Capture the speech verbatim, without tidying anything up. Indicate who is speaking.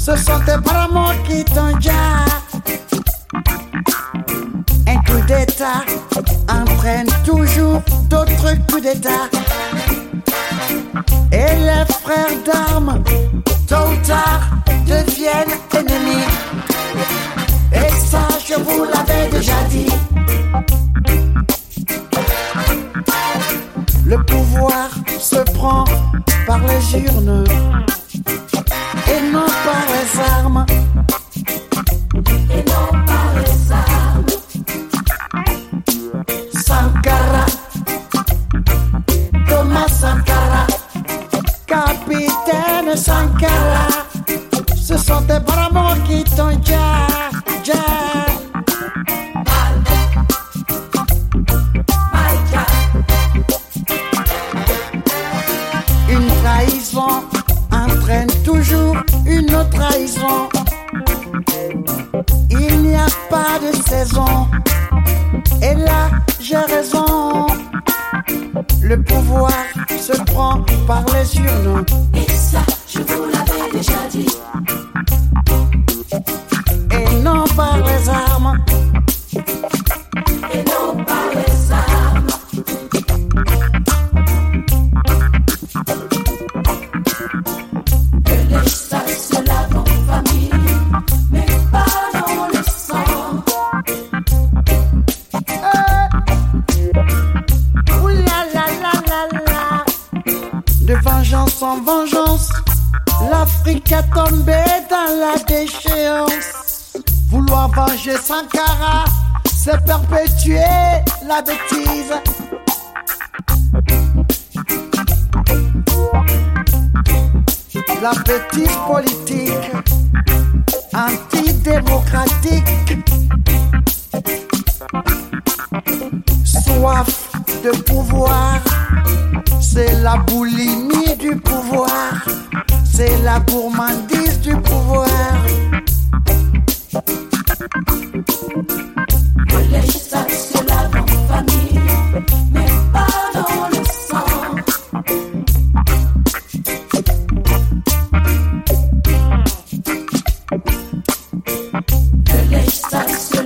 Speaker 1: Ce sont tes parents qui t'ont déjà. Un coup d'état entraîne toujours d'autres coups d'état. Et les frères d'armes, tôt ou tard, deviennent ennemis. Et ça, je vous l'avais déjà dit. Le pouvoir se prend par les urnes et non par les armes.
Speaker 2: Et non par les armes.
Speaker 1: Sankara, Thomas Sankara, Capitaine Sankara, ce sont tes parents qui t'ont déjà, déjà. Une trahison entraîne toujours une autre trahison. Il n'y a pas de saison. Et là, j'ai raison. Le pouvoir se prend par les urnes.
Speaker 2: Et ça, je vous l'avais déjà dit.
Speaker 1: Et non par les armes.
Speaker 2: Et non par les armes. Que les salles se lavent en famille, mais pas dans le sang.
Speaker 1: Ouh là là là là là. De vengeance en vengeance, l'Afrique a tombé dans la déchéance. Vouloir venger Sankara, c'est perpétuer la bêtise. La bêtise politique, antidémocratique. Soif de pouvoir, c'est la boulimie du pouvoir, c'est la gourmandise du pouvoir.
Speaker 2: Que les salles se lavent en famille, mais pas dans le sang. Que les salles se